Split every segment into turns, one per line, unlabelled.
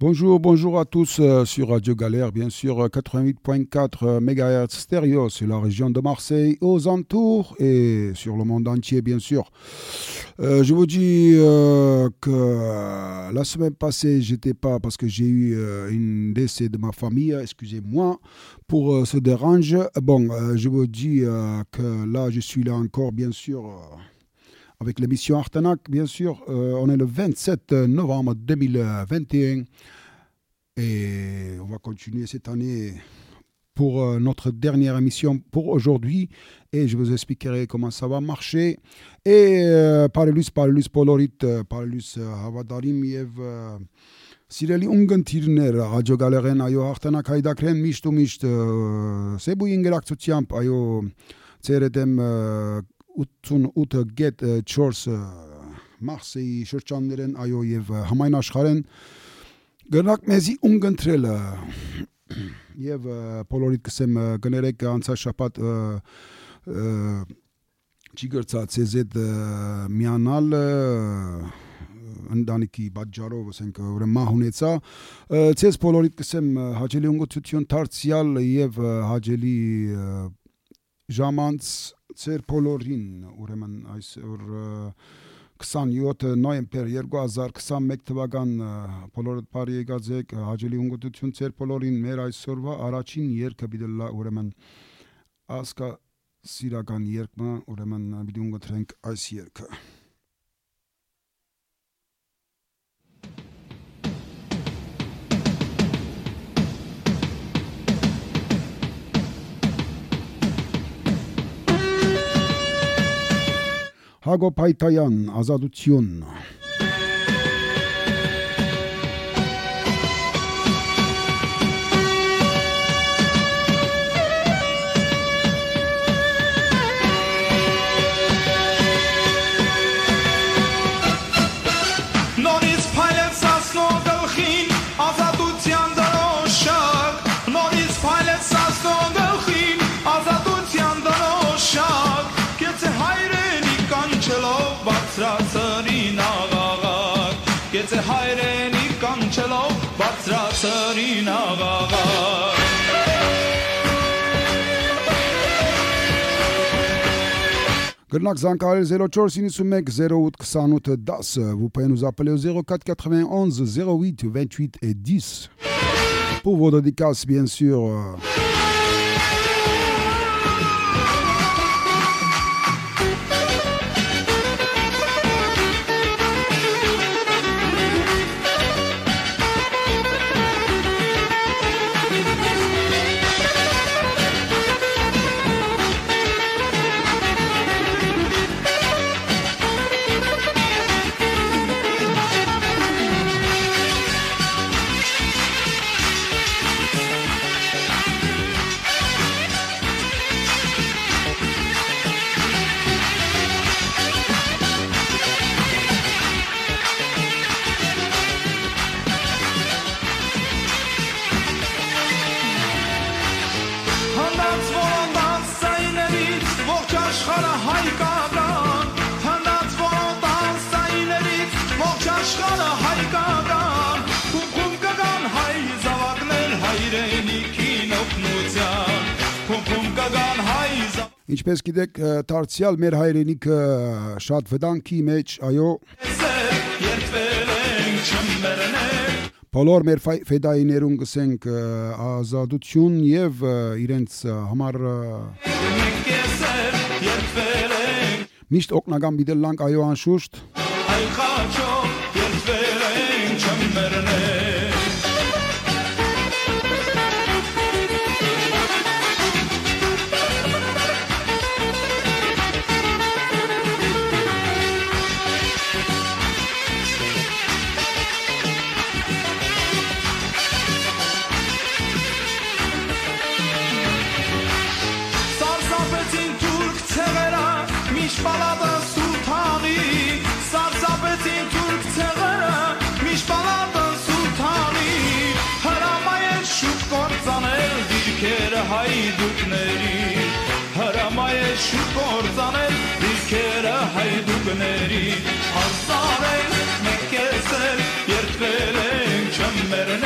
Bonjour, bonjour à tous sur Radio Galère, bien sûr 88.4 MHz stéréo sur la région de Marseille, aux alentours et sur le monde entier, bien sûr. Je vous dis que la semaine passée, j'étais pas parce que j'ai eu une décès de ma famille, excusez-moi pour ce dérange. Bon, je vous dis que là, je suis là encore, bien sûr. Avec l'émission Artanac, bien sûr. On est le 27 novembre 2021 et on va continuer cette année pour notre dernière émission pour aujourd'hui et je vous expliquerai comment ça va marcher. Et parlus polorit, parlus havadarim yev Sireli ungentirner Radio Galeren ayo Artanac haydakren mishtu misht sebu ingeraktsutiamp ayo ceredem ut get chors Marseille շրջաններեն այո եւ համայն աշխարհեն գնակ մեզի ունգընտրել եւ բոլորիդ կսեմ գներեք անցաշաբաթ չի գրծած CZ միանալ ընտանիքի բաժարով ասենք ուրեմն մահ ունեցա ցես բոլորիդ կսեմ հաջելի ունգություն դարձյալ եւ հաջելի ժամանց Ծեր բոլորին ուրեմն այսօր 27 նոյեմբեր 2021 թվական բոլորդ բարի եկած եք հաջելի ունգություն ծեր բոլորին մեր այսօրվա առաջին երգը բիդլա ուրեմն ասկա սիրական երգը ուրեմն բիդի ունգընտրենք այս երգը Հակոբ Հայթայան, ազատություն Գեցե հայրենի կանչելով բացրացրին աղաղակ Գրնակ զանգարել 0491 08 28 10 Vous pouvez nous appeler au 04 91 08 28 et 10 Pour vos dédicaces bien sûr Ինչպես գիտեք, դարձյալ մեր հայրենիքը շատ վտանգի մեջ, այո։ Բոլոր մեր ֆեդայիներուն գսենք ազատություն եւ իրենց համար միշտ օգնական բիդելանք այո անշուշտ։ Շուտ կործանել դիրքերը հայդուկների Հազար են մեկ կեսել երդվել ենք չմերն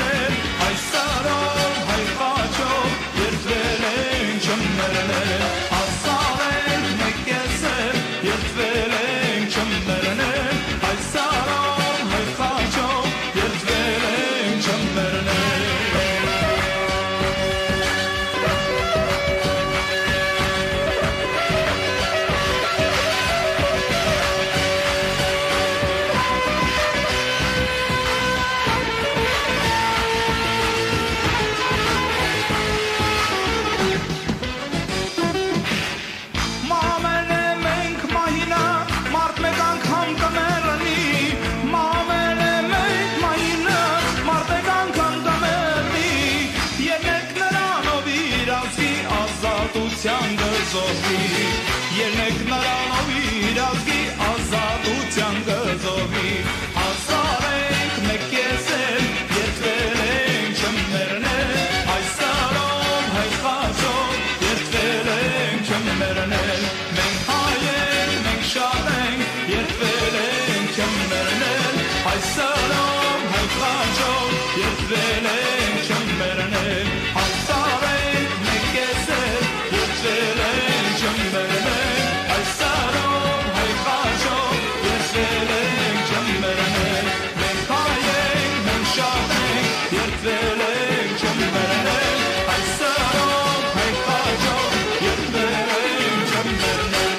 կզովի Երնեք նրանով իր ազգի ազատության կզովի Հազար ենք մեկ կեսել երդվել ենք չմերնել Այս սարով հայ խաչով երդվել ենք չմերնել Մենք հայ ենք, մենք շատ ենք երդվել ենք չմերնել Այս սարով հայ խաչով երդվել ենք չմերնել Հազար ենք մեկ կեսել երդվել ենք չմերնել Այս սարով հայ խաչով երդվել ենք չմերնել Մենք հայ ենք, մենք շատ ենք երդվել ենք չմերնել Այս սարով հայ խաչով երդվել ենք չմերնել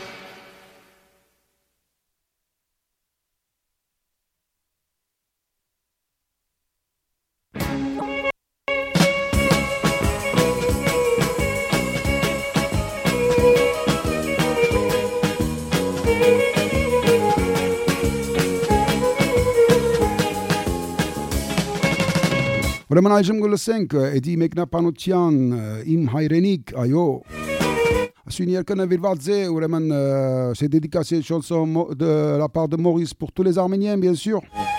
Ուրեմն այժմ գլսենք Էդի մեկնաբանության իմ հայրենիք, այո Une yerkene Vilvadze, c'est dédicacé une chanson de la part de Maurice pour tous les Arméniens, bien sûr.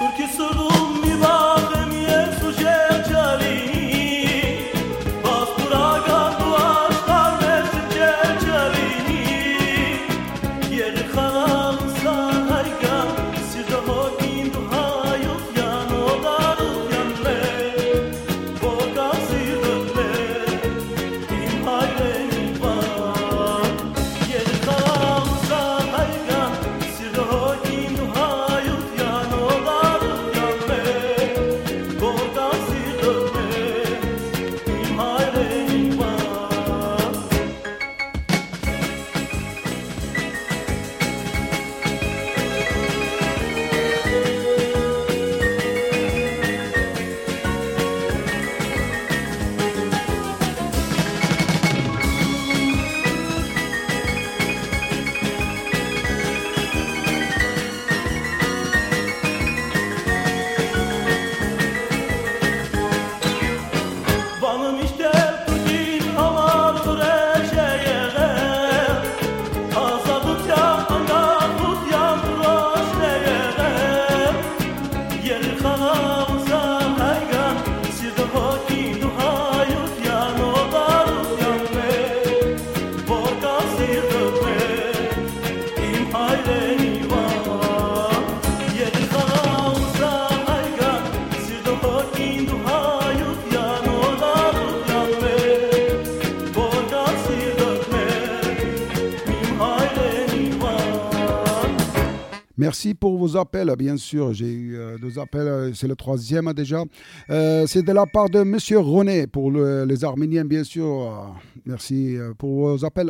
Merci pour vos appels, bien sûr. J'ai eu 2 appels, c'est le 3e déjà. C'est de la part de Monsieur René pour les Arméniens, bien sûr. Merci pour vos appels.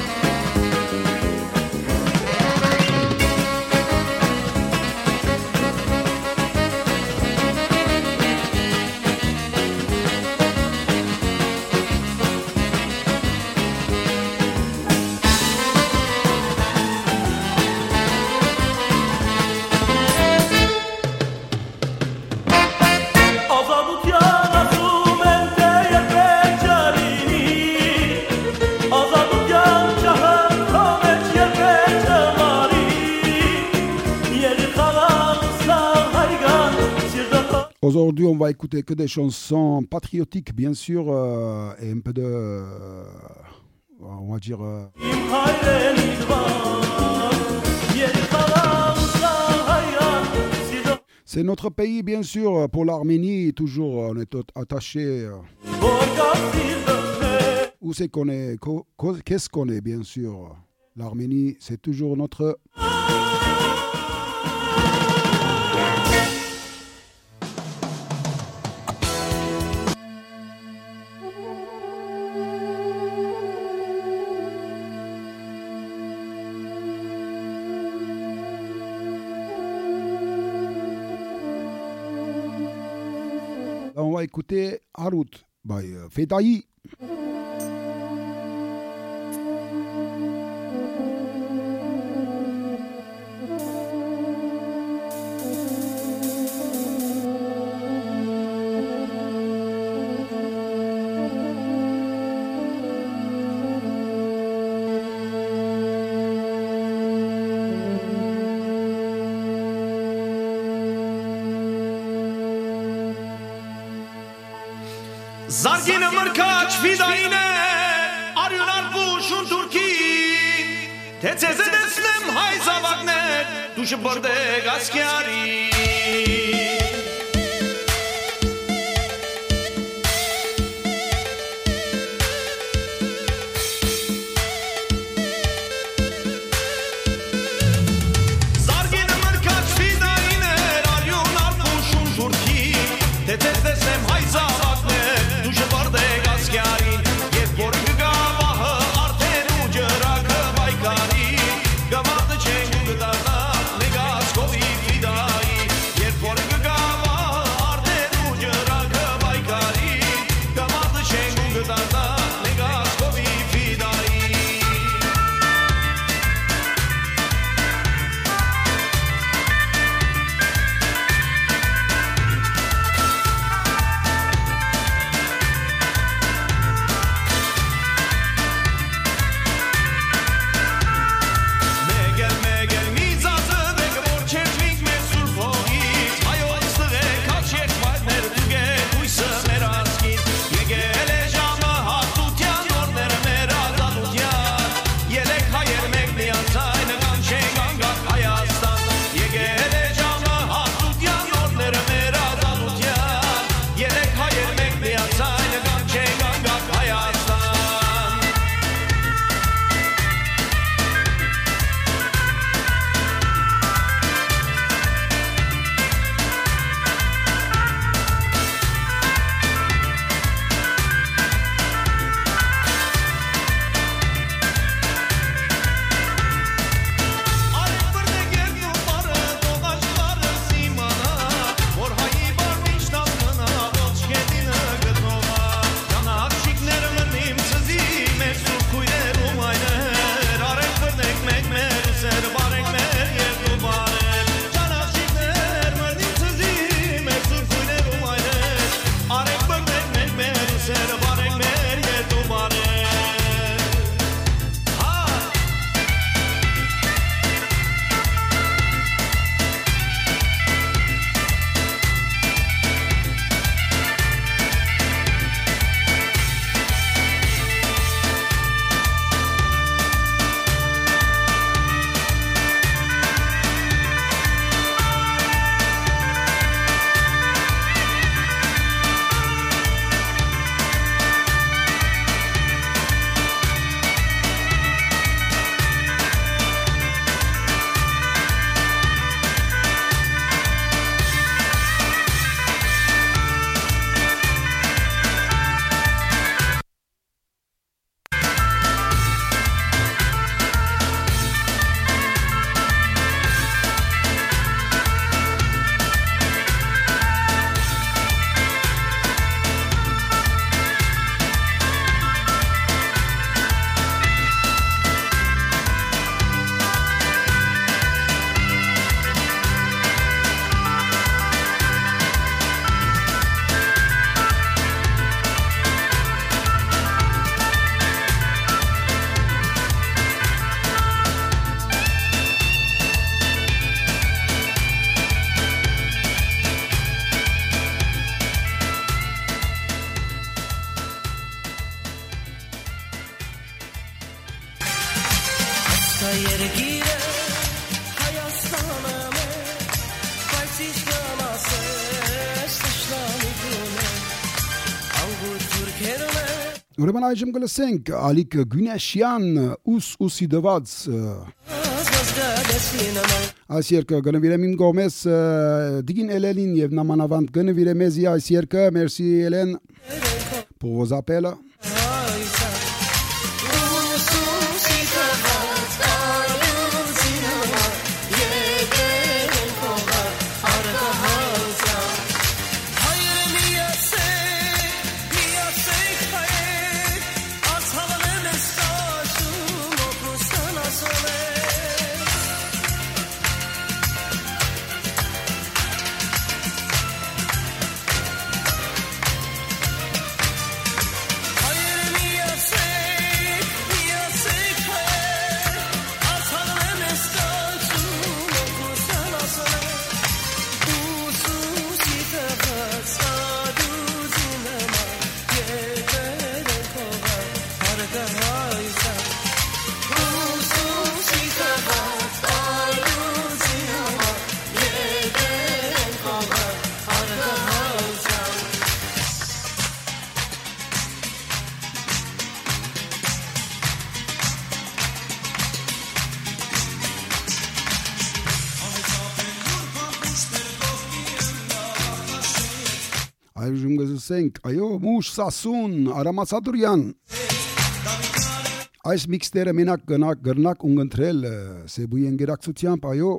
Aujourd'hui, on va écouter que des chansons patriotiques, bien sûr, et un peu de... on va dire... C'est notre pays, bien sûr, pour l'Arménie, toujours, on est attaché. Où c'est qu'on est, qu'est-ce qu'on est, bien sûr. L'Arménie, c'est toujours notre... On va écouter Harut by Fedaï.
Zargin mërkaç fidajne Arjunar pushun Turki Te ceze deslem hajza vagnet Dushë bërde gaskjari Zargin mërkaç fidajne Arjunar pushun Turki Te ceze deslem hajza vagnet Dushë bërde gaskjari Jet borgë gavahë arten u gjërakë bajkari Gavadë qengu gëtarda me gaskovi fidai Jet borgë gavahë arten u gjërakë bajkari Gavadë qengu gëtarda me gaskovi fidai Megel mizazı ve gëmor qeflik me surfohit Ajo së dhe ka qek majtner duge kujsë me raskin Jegele zhamë hatutja norner me razalutja Jelek hajer me kënjan saj në kanë qengan nga Kajastan Jegele zhamë hatutja norner me razalutja Jelek hajer me kënjan saj në kanë qengan nga Kajastan Arek për të gjek në pare, do dashtarë si mana Por haji barni shtat mëna, do të shketi në gëtova Jana akshik nërë mënim të zi, me sur kujde rumajner Arek për të ekmek me rëser, barek me jetu barek Jana akshik nërë mënim të zi, me sur kujde rumajner Arek për të ekmek me rëser, barek me jetu barek Ha!
Ուրեմն այժմ կլսենք Ալիկ Գունեշյան Ուս դված Այս երկը գնվիրեմ իմ կողմես Դիգին Էլենին և նամանավանդ գնվիրեմ եզի այս երկը Մերսի Էլեն pour vos appels գզսենք, այո, Մուշ Սասուն, Արամ Ասադուրյան։ Այս միքստերը մենակ գրնակ ունգընտրել Սեբուի ընկերակցությամբ, այո։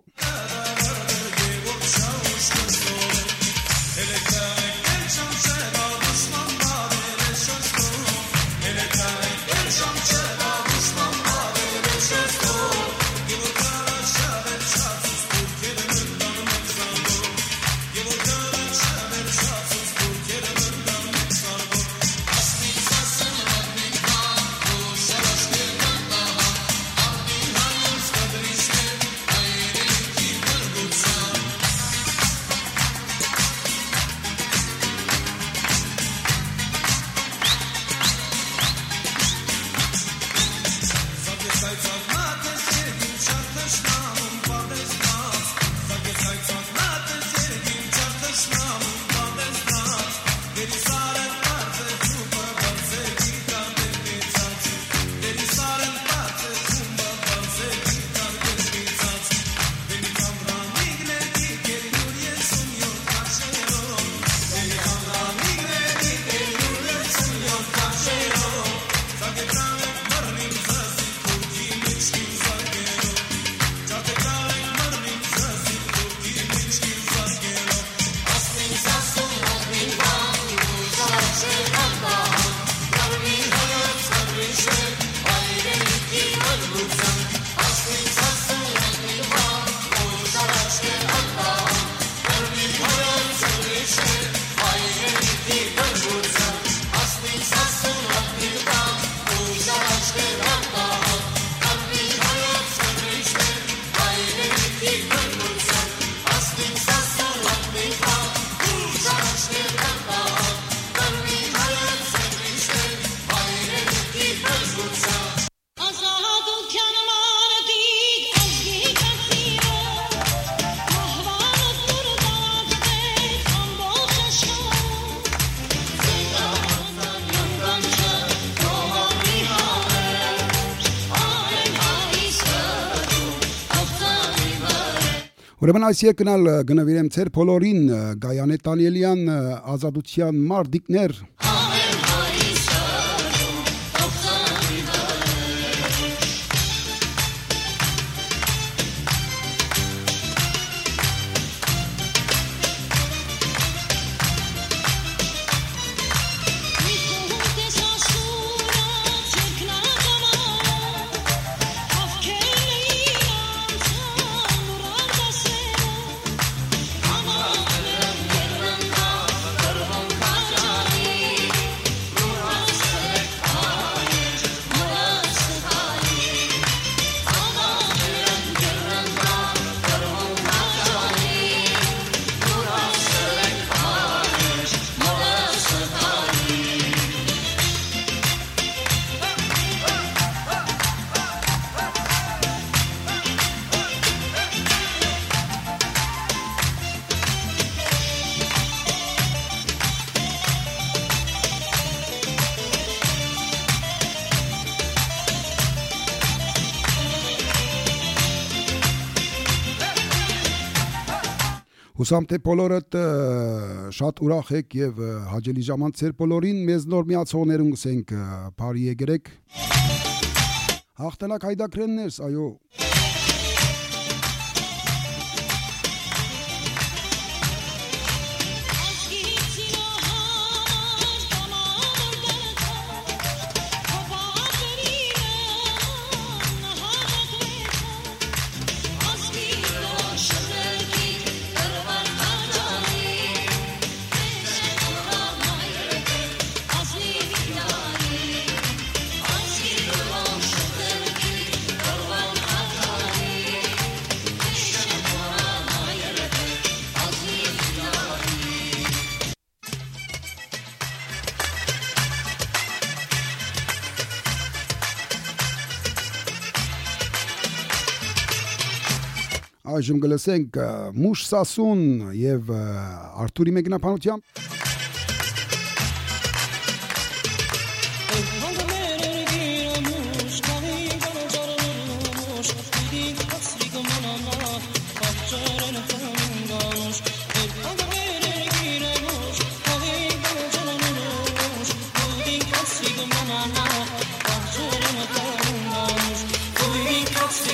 Ուրեմն այս եկնալ գնվիրեմ ծեր բոլորին Գայանե Տանիելյան ազատության մարդիկներ Հուսամ թե բոլորդ շատ ուրախ եք եւ հաջելի ժամանց ծեր բոլորին մեզ նոր միացողներուն գսենք բարի եկեք հաղթանակ հայդակրեններս այո Այժմ գլսենք Մուշ Սասուն եւ Արթուրի մեկնաբանությամբ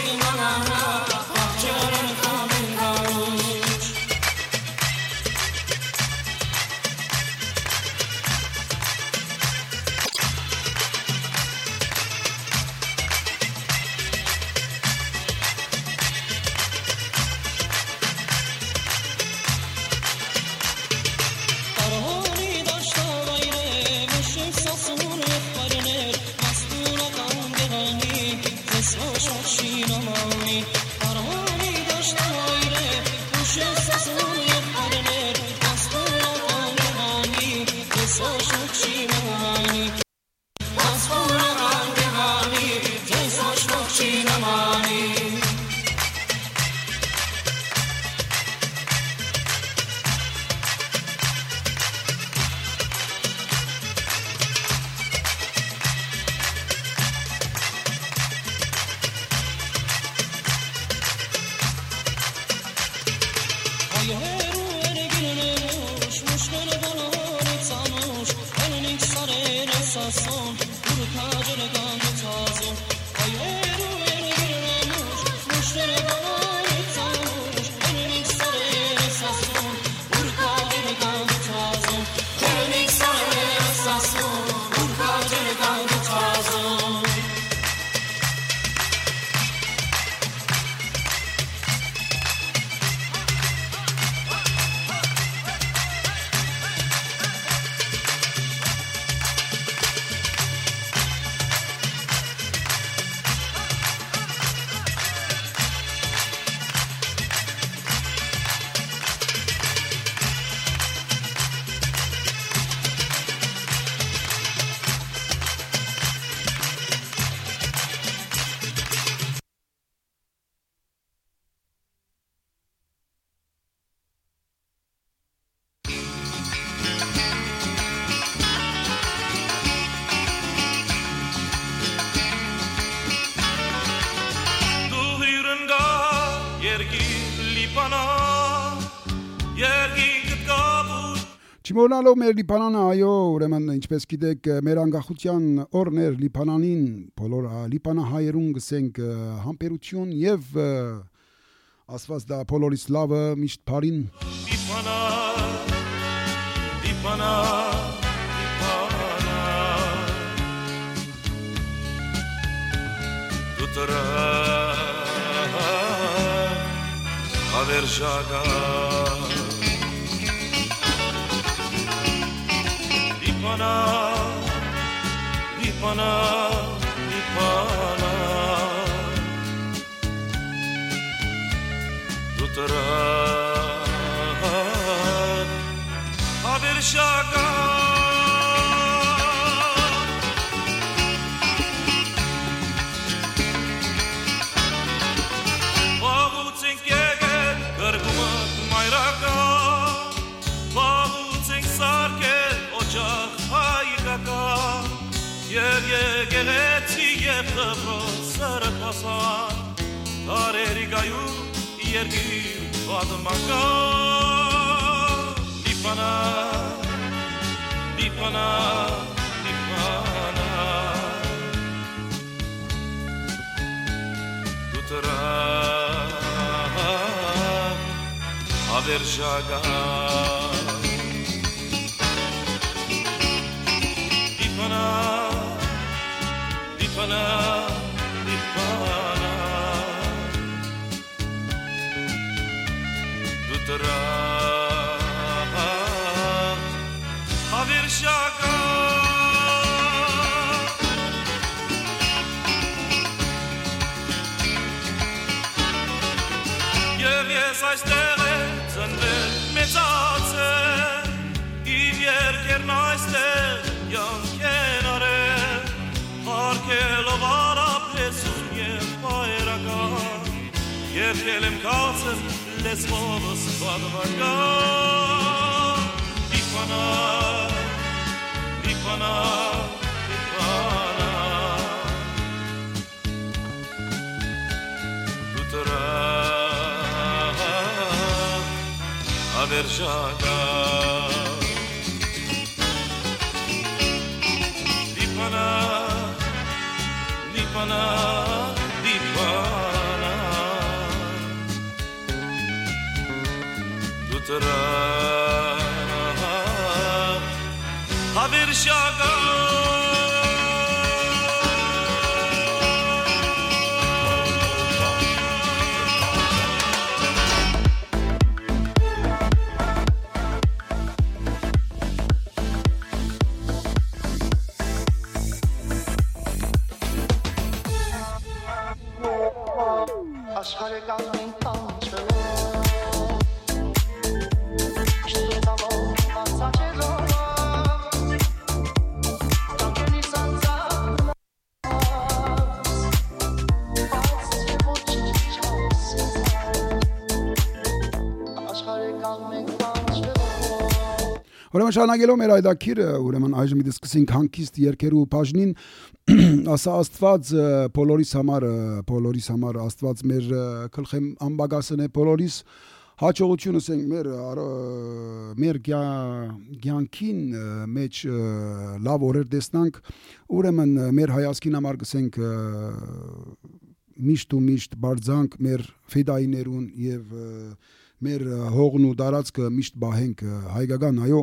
Չմոռանալով մեր Լիբանանը, այո, ուրեմն ինչպես գիտեք, մեր անկախության օրն էր Լիբանանին, բոլոր լիբանահայերուն գսենք համբերություն եւ ասված դա բոլորիս լավը միշտ բարին
Լիբանա Լիբանա Լիբանա Դու տրա ավերժագա Lipana, Lipana, Lipana Dutarat Haber şaka Vahutin geget Gargumat mayraka Vahutin sarket Ocak Եկեղեցի և դպրոց սրպասան Տարերի գայու երկիր պատմական Լիբանա, Լիբանա, Լիբանա Դու տրավ ավերժական Lipana, Lipana, Lipana Dutara Havir şaka Եվ ես այստեղ է ծնվել մեծացել Իմ երկերն այստեղ յանքեն արել Հարկելով արապեսում և պայրական Երկել եմ կացր լեսվովս պատվական Լիբանա, Լիբանա, Լիբանա Դու տրավ ավերժական Lipana, Lipana, Lipana
Ուրեմն շարունակելով մեր այդակիրը, ուրեմն այժմ դες սկսենք հանգիստ երկերու բաժնին, ասա Աստված բոլորիս համար Աստված մեր գլխեմ ամբագասն է բոլորիս հաջողություն ասենք մեր ցանկին մեջ լավ օրեր տեսնանք, ուրեմն մեր հայացքին համար գսենք միշտ ու միշտ բարձանք մեր ֆեդայիներուն եւ մեր հողն ու դարածքը միշտ բահենք հայկական այո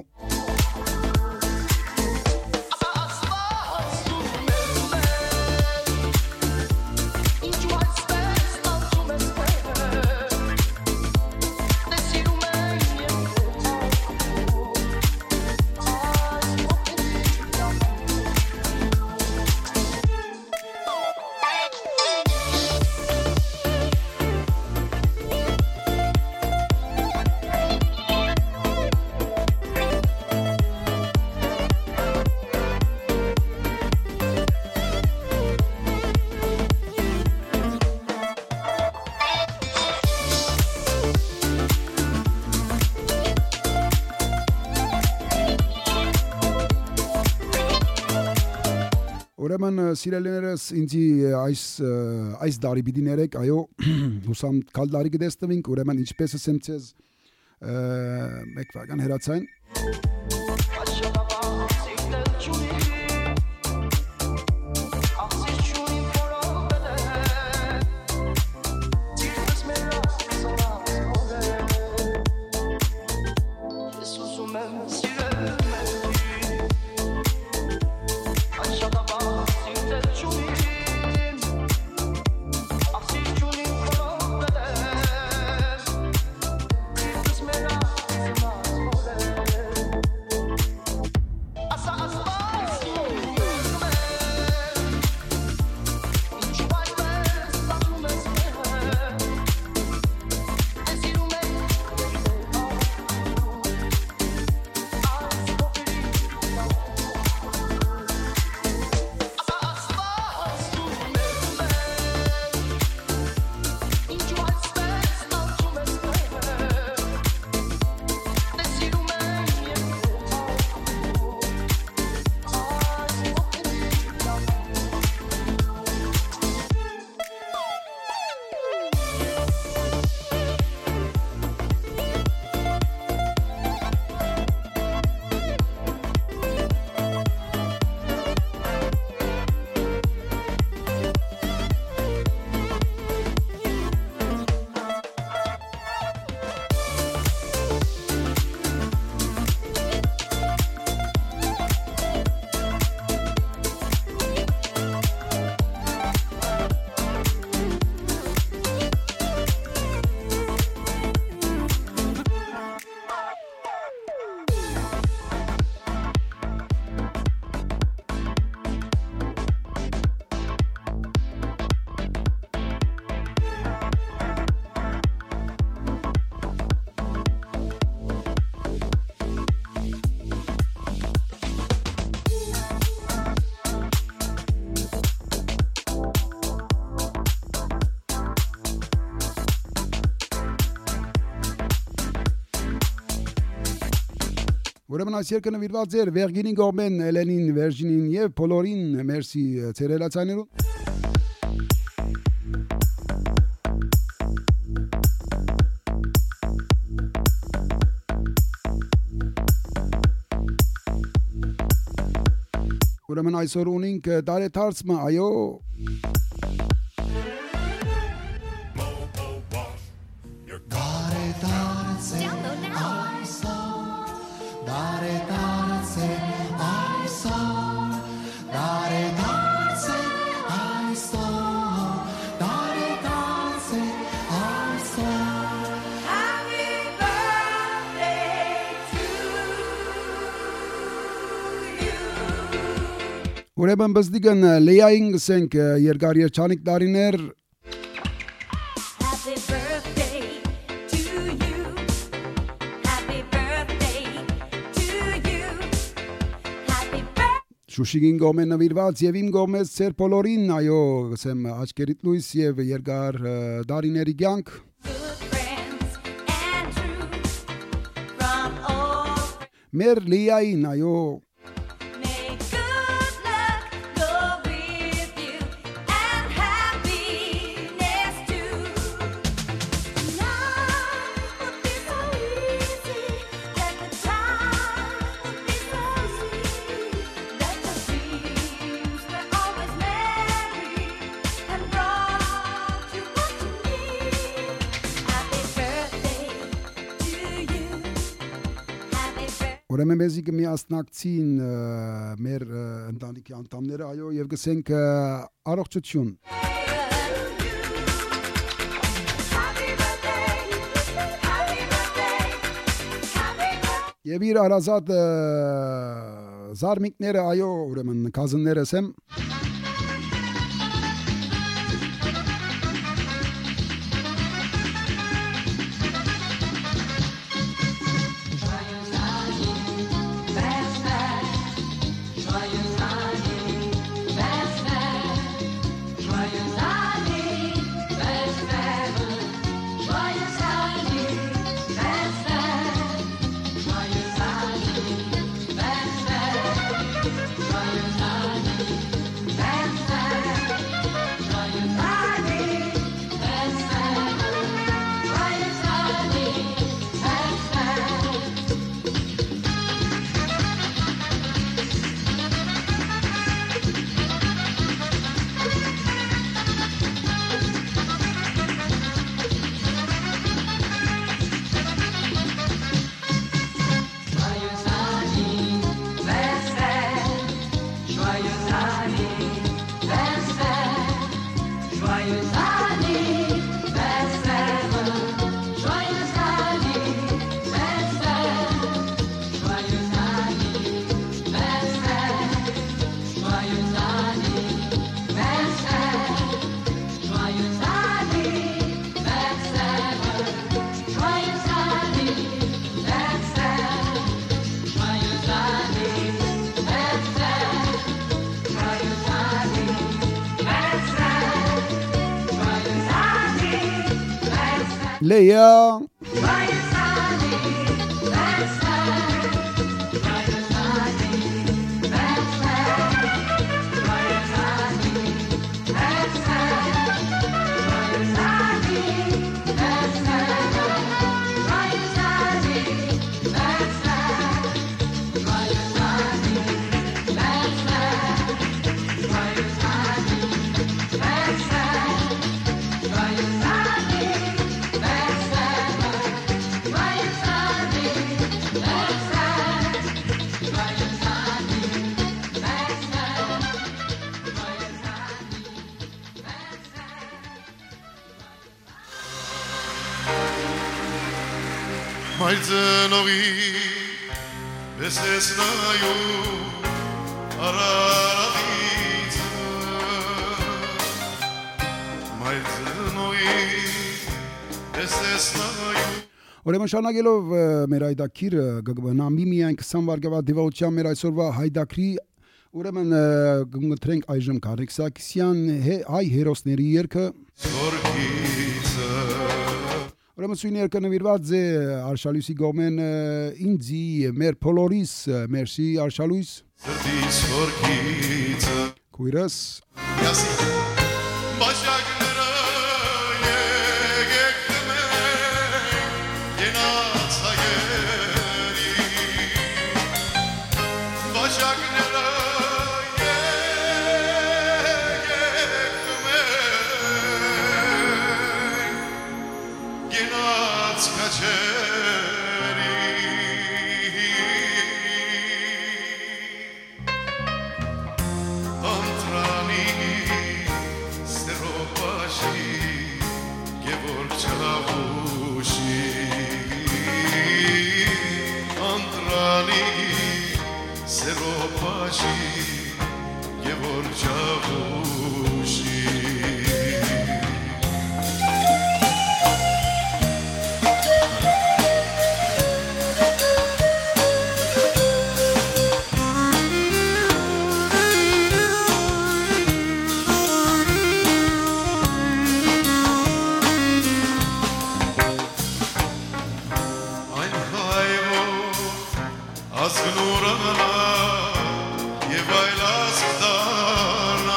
Ուրեմն սիրելիներս ինձի այս դարի պիտի ներեք այո հուսամ կալ դարի կտեսնվենք ուրեմն ինչպես ասեմ ցեզ մեկ վագան հերացային Ուրեմն այս երկը նվիրված էր Վերգինին Գորմեն, Էլենին, Վերջինին եւ Պոլորին, մերսի ցերելացաներու Ուրեմն այսօր ունենք դարեթարցմը, այո
Download now.
Ուրեմն բզդիգն լեյային գսենք երկար երջանիկ դարիներ
Happy birthday to you. Happy birthday to you. Happy birthday.
Շուշիգին գոմեն նվիրված եւ իմ գոմես ծեր բոլորին այո գսեմ աչքերիդ լույս եւ երկար դարիների կյանք
Good friends and true from all.
մեր լեյային այո
May good luck go with you and happiness too. Life would be so easy that the time would be so sweet that the dreams were always merry and brought you what you need. Happy birthday to you. Happy birthday.
Ուրեմն մեզի կմիասնակցին մեր ընտանիքի անդամները այո եւ գսենք առողջություն
Happy birthday, happy birthday, happy birthday.
եւ իր արազատ զարմիկները այո ուրեմն կազններս եմ լեյա
Մայրցնողի պես ես նայում Արարատից Մայրցնողի պես ես նայում
Ուրեմն շարունակելով մեր հայդակիրը գտնամի միայն 20 վարգավա դիվաության մեր այսօրվա հայդակրի ուրեմն գտնենք այժմ Կարիկ Սարգսյան հայ հերոսների երգը
Զորքիցը
Ուրեմն սույն երգը նվիրված է Արշալույսի գոմեն ինձի մեր բոլորիս մերսի Արշալույս
Սրտիս զորքիցը
քույրս
Յասի Բաշակները եկեք մենք Ենաց հայերի Բաշակները Գնաց քաչերի Անտրանի սերոպաշի Գևորգ չաղուշի Անտրանի սերոպաշի որ ջավուշի Այն հայվով ազգնուրանա եւ այլ ազգդանա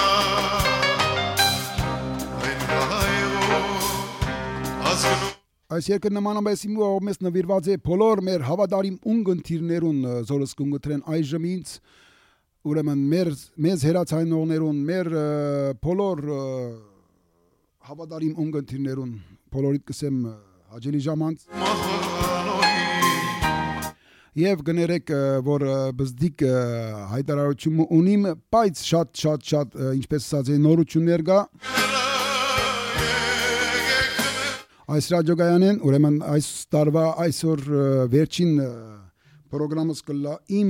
Այն հայվով ազգնու
Այս երկը նմանապես իմ մեզ նվիրված է բոլոր մեր հավատարիմ ունգընթիրներուն զորս կունգտրեն այժմ ինձ ուրեմն մեզ հերացայնողներուն մեր բոլոր հավատարիմ ունգընթիրներուն բոլորիդ կսեմ հաջելի ժամանց Եվ գներեք, որ բզդիկ հայտարարություն ունիմ, բայց շատ, ինչպես ասած է, նորություններ գա։ Այս ռադիոգայանեն, ուրեմն այս տարվա այսօր վերջին պրոգրամս կլա իմ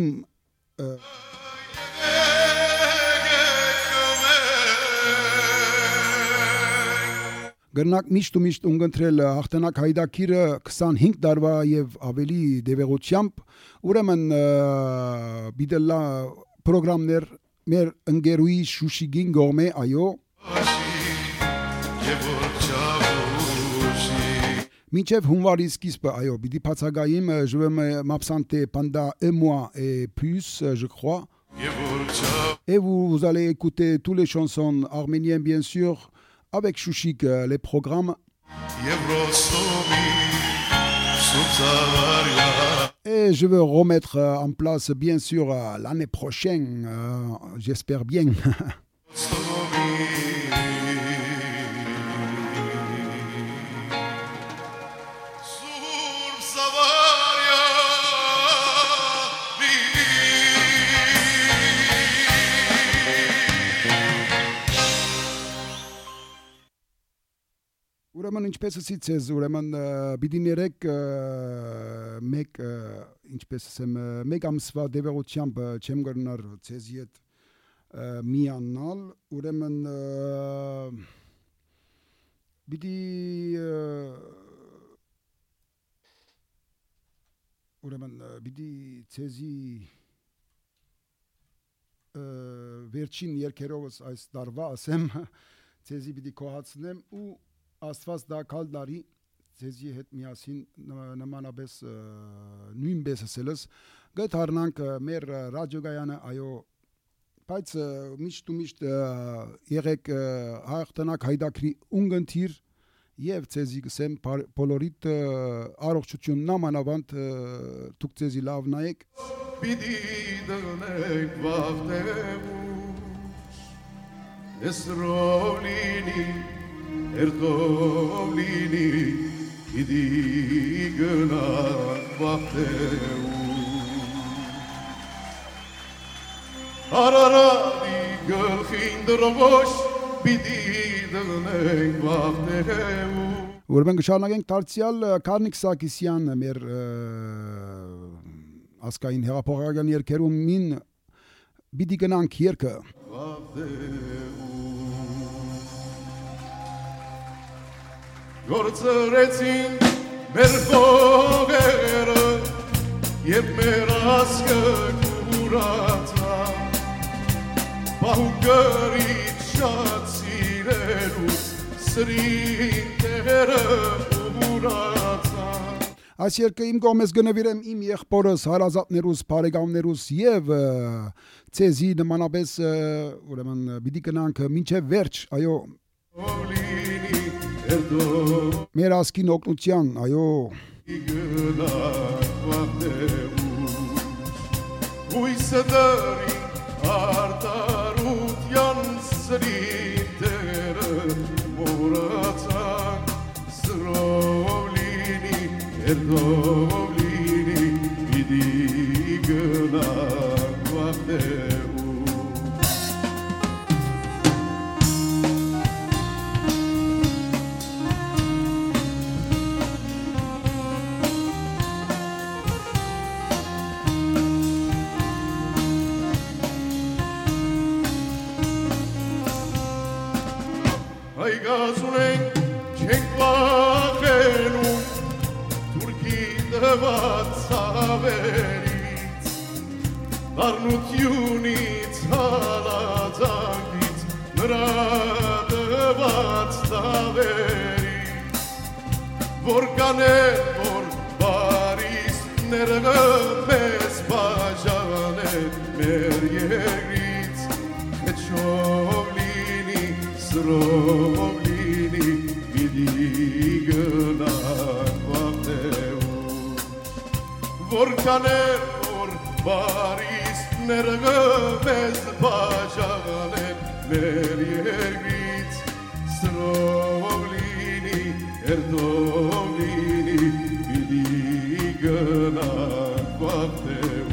Գրնակ միշտ ու միշտ ունգընտրել հաղթանակ հայդակիրը 25 տարվա եւ ավելի դեպեղությամբ ուրեմն բիդելա պրոգրամներ մեր ընկերուի Շուշիգին գոմե այո
եւ որ ջավուշի
Մինչև հունվարի սկիզբը այո պիտի բացակայեմ je vais m'absenter pendant un mois et plus je crois
եւ որ ջավ
et vous allez écouter tous les chansons arméniennes bien sûr avec Chouchik les programmes
Եվրոսոմի սուծավարյա
et je veux remettre en place bien sûr l'année prochaine j'espère bien
Սոմի Սուրբ զավարյա
Ուրեմն ինչպես ասից ես ուրեմն պիտի ներեք մեկ ինչպես ասեմ մեկ ամսվա դեպեղությամբ չեմ գտնար ցեզի հետ միանալ ուրեմն պիտի ցեզի վերջին երկերովս այս տարվա ասեմ ցեզի պիտի կոհացնեմ ու Աստված դա կալդարի ցեզի հետ միասին նմանապես նույնպես ասելս գտարնանք մեր ռադիոգայանը այո բայց միշտ ու միշտ եղեք հաղթանակ հայդակրի ունգընթիր եւ ցեզի գսեմ բոլորիդ առողջություն նամանավանդ դուք ցեզի լավ նայեք
Պիտի դնենք վաղտևուշ Էսրոլինի Ertolini Gidi gınak vaxteu Araradi gılxindırmış Bidi dığnek vaxteu
Ուրեմն կշարունակենք դարձյալ Կարնիկ Սարգսյան մեր ասկային հեղափոխական երկերում մին պիտի գնանք երկը
Vaxteu Գործրեցին մեր փողերը Եվ մեր ասկը կուրացա Պահուկրիտ շատ սիրելուց Սրինտերը ուրացա
Այս երկը իմ կողմես գնվիրեմ իմ եղբորս, հարազատներուս, բարեկամներուս եւ ցեզի նմանապես ուրեմն պիտի գնանք մինչև վերջ, այո
Օլինի երդո
մեր ասկին օգնության, այո
Գնակ վաղտեու Հույսը դրի արտարության սրիտերը Մորացակ սրովլինի երդովլինի Պիտի գնակ վաղտեու ունենք չենք վախենում Թուրքի տված ցավերից Առնությունից հալածանքից նրա տված ցավերից Որ կանեն որ բարիսները մեզ բաժանեն մեր երկրից Քչով լինի սրով լինի պիտի գնանք վաղտեուր Որ կանեն որ բարիսները մեզ բաժանեն մեր երկրից Սրով լինի երդով լինի պիտի գնանք վաղտեուր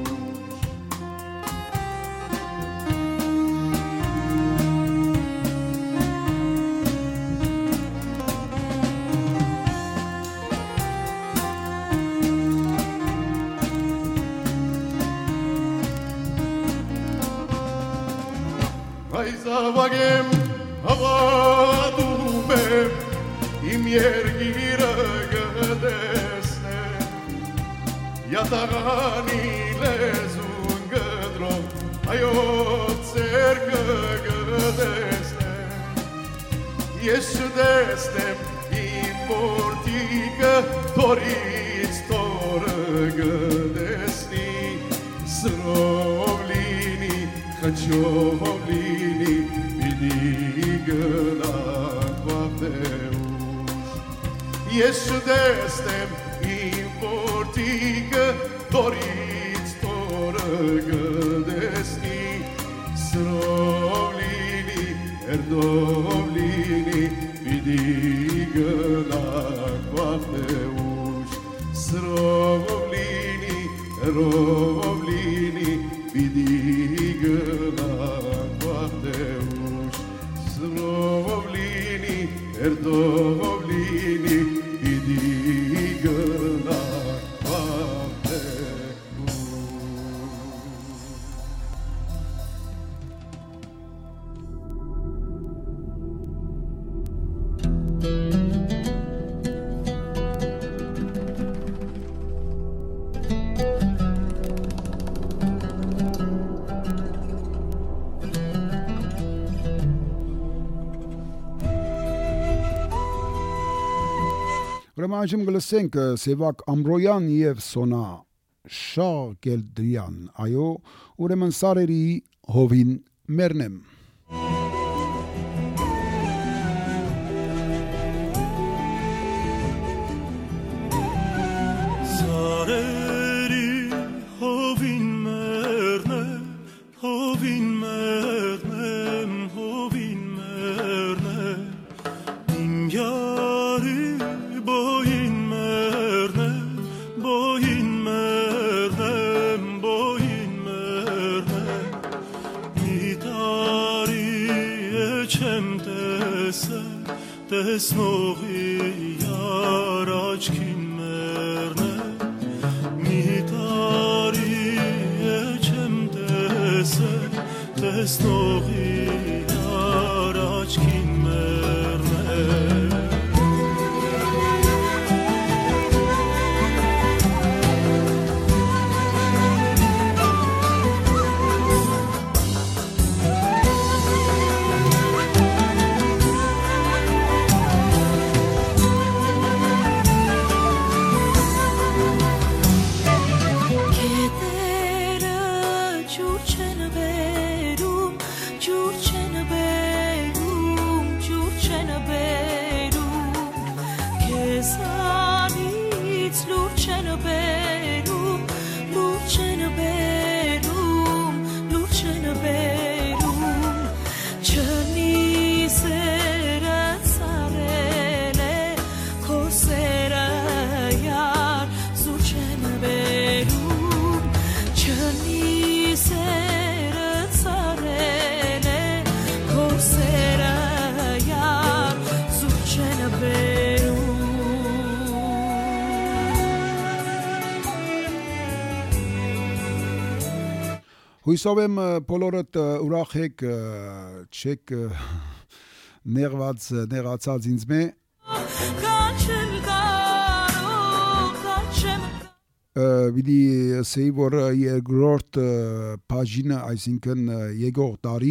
Զավագեմ հավատում եմ իմ երգիրը գտեսնեմ Յատաղանի լեզուն գդրով հայոց երգը գտեսնեմ Ես չտեսնեմ իմ որդիկը թորից թորը գտեսնի Սրով լինի խչով լինի պիտի գնանք վաղտեուր Ես չտեսնեմ իմ որդիկը թորից թորը գտեսնի Սրով լինի երդով լինի պիտի գնանք վաղտեուր Սրով լինի երդով լինի պիտի գնանք վաղտեուր Սրով լինի երդով լինի պիտի գնանք վաղտեուր
Ուրեմն այժմ գլսենք Սևակ Ամրոյան եւ Սոնա Շաղգելդրյան այո ուրեմն սարերի հովին մեռնեմ
Սարերի հովին մեռնեմ հովին մեռնեմ հովին մեռնեմ իմ յարի Boyin mernem, boyin mernem, boyin mernem Mitari eçem tesnoği yar açkin mernem Mitari eçem tesnoği yar açkin mernem
Հույսով եմ բոլորդ ուրախ եք, չեք նեղացած ինձ մե Վիդի ասեի, որ երկրորդ բաժինը, այսինքն եկող տարի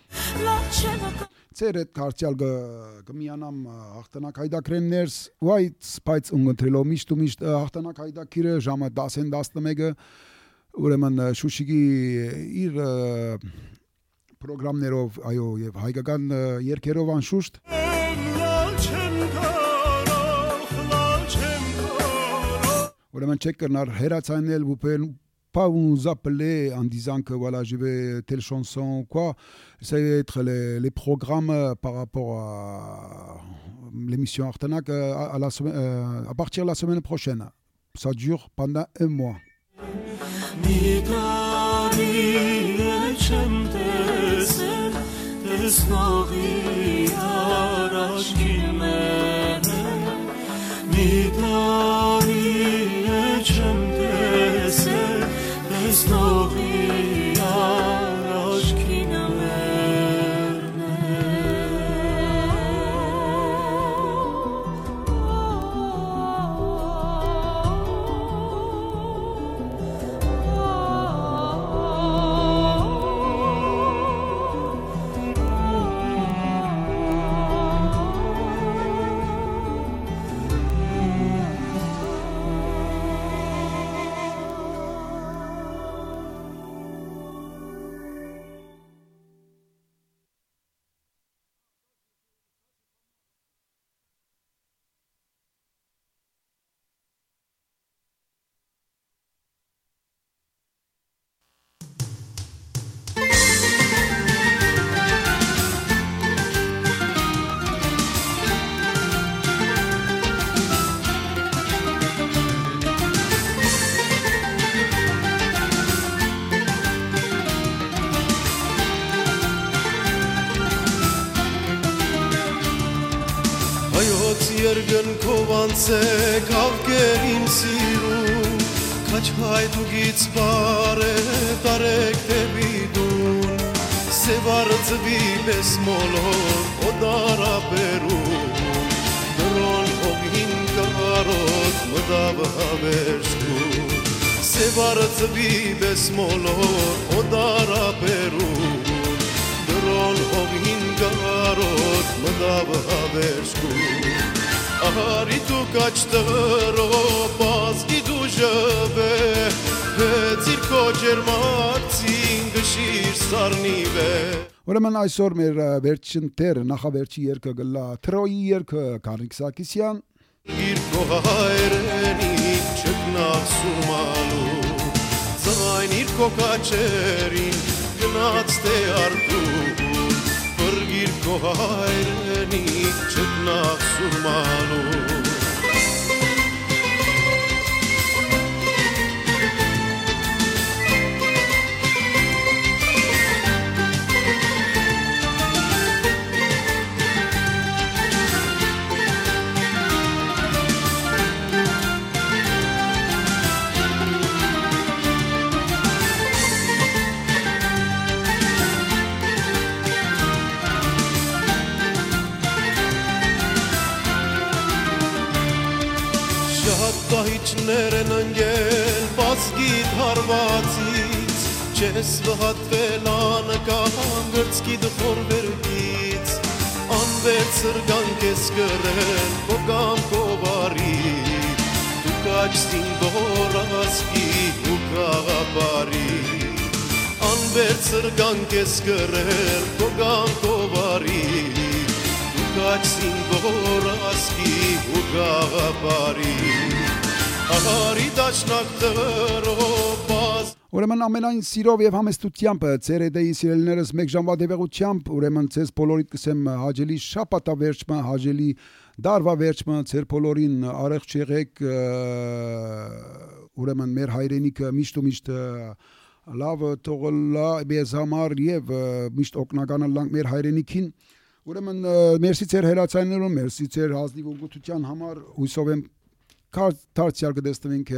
Ձեր հետ կարծյալ կմիանամ հաղթանակ հայդակրեններս բայց ունգընտրելով միշտ ու միշտ հաղթանակ հայդակիրը ժամը 10-11-ը ուրեմն Շուշիգի իր պրոգրամներով այո եւ հայկական երգերով անշուշտ Ուրեմն չեք կրնար հերացանել pas vous appeler en disant que voilà je vais telle chanson ou quoi ça va être les programmes par rapport à l'émission Artenac à partir de la semaine prochaine ça dure pendant un mois
Երկնքով անցեք ավգեր իմ սիրուն Քաչ հայդուգից վար է տարեք դեպի դուն Սև արծվի պես մոլոր օդարապերուն Դրոն հողին կարոտ մդավ հավերշկուն Սև արծվի պես մոլոր օդարապերուն Դրոն հողին կարոտ մդավ հավերշկուն Ahari tu kaçtırı bazgi dujebe Petir kocermaktin gışir sarnive
Ուրեմն այսօր մեր վերջին տեր նախավերջի երկը գլա Թրոյի երկը Կարնիկ Սարգսյան
Իրկո հայրենին չկնավ սուրմանու Ձայն իրկո կաչերին գնաց թե արդուն Իրկո հայրենին չկնավ սուրմանու Դահիճներ են ընգել բազգիտ հարվածից Չես վհատվել անկան գրծքիդ խորվերգից Անվեր սրգանք ես գրել կոգամ կովարի Դու կաչսին բորասկի ու կաղապարի Անվեր սրգանք ես գրել կոգամ կովարի Կաչսին բորասկի ու գաղապարի Աղարի դաշնակ տրոպազ
Ուրեմն ամենայն սիրով եւ համեստությամբ ձեր էդեի սիրելիներս մեկ ժամվա դեպեղությամբ ուրեմն ձեզ բոլորիդ կսեմ հաջելի շապատավերջը հաջելի դարվա վերջը ձեր բոլորին արեղ չեղեք ուրեմն մեր հայրենիքը միշտ ու միշտ լավ թողլա մեզ համար եւ միշտ օգնական լանք մեր հայրենիքին Ուրեմն մերսի ձեր հերացայիններում, մերսի ձեր հազնիվ ուղղության համար հույսով եմ դարձյալ կտեսնվենք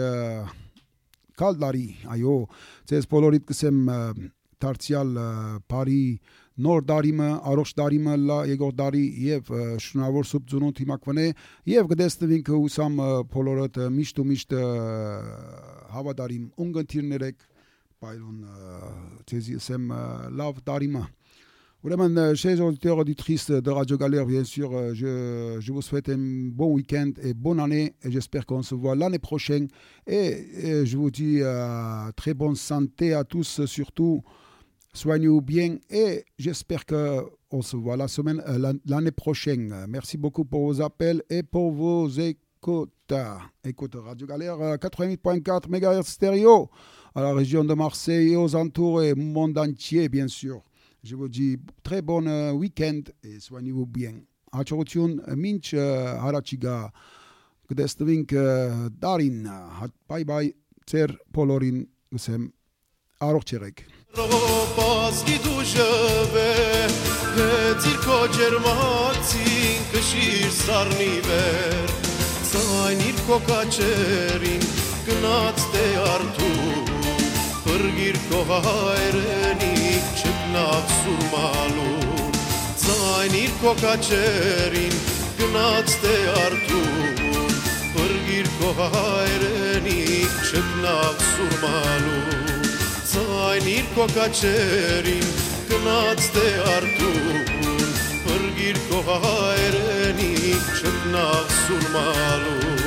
կալ տարի, այո, ձեզ բոլորիդ կսեմ դարձյալ բարի նոր դարիմը, առողջ դարիմը լա եկող դարի եւ շնորհավոր սուրբ ծնունդ հիմակվնե եւ կդեսնվինք ուսամ բոլորդ միշտ ու միշտ հավատարիմ ունգընտիրներեք Պայլուն Tezisem lave d'Arima. Vraiment, chers auditeurs auditrices de Radio Galère, bien sûr, je vous souhaite un bon week-end et bonne année. Et j'espère qu'on se voit l'année prochaine. Et je vous dis très bonne santé à tous, surtout. Soignez-vous bien. Et j'espère qu'on se voit l'année prochaine. Merci beaucoup pour vos appels et pour vos écoutes. Écoute Radio Galère 88.4 MHz stéréo à la région de Marseille et aux alentours et monde entier, bien sûr. Je vous dis très bon week-end et soignez-vous bien. Aciorutiun minch harachiga gdestvink darin. Bye bye. Tser polorin gusem arokcherek.
Robazgi dujeve Hetirko germatin Këshir sarniver Sajnir kokaçerin Gnat te artu Përgir kohajrenik Qëknak surmalur Sajnir kokaçerin Gnat te artu Përgir kohajrenik Qëknak surmalur Sajnir kokaçerin Gnat te artu Përgir kohajrenik Qëknak surmalur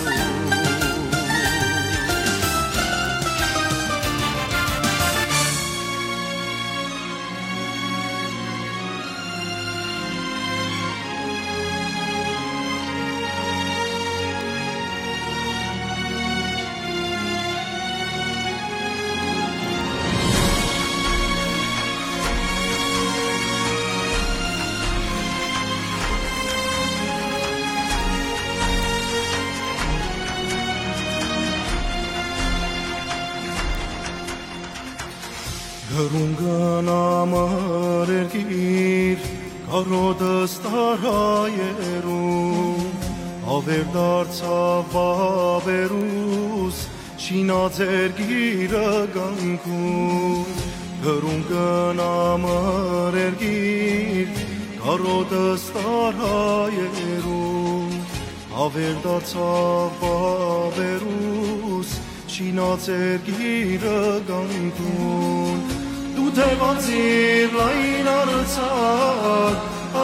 Գրունգն ամարերգիր, կարոդս տարայերում, ավեր դարձավ բաբերուս, շինաձերգիրը գանքում, գրունգն ամարերգիր, կարոդս տարայերում, ավեր դարձավ բաբերուս, շինաձերգիրը գանքում, Դու թևանցիր լայն արցակ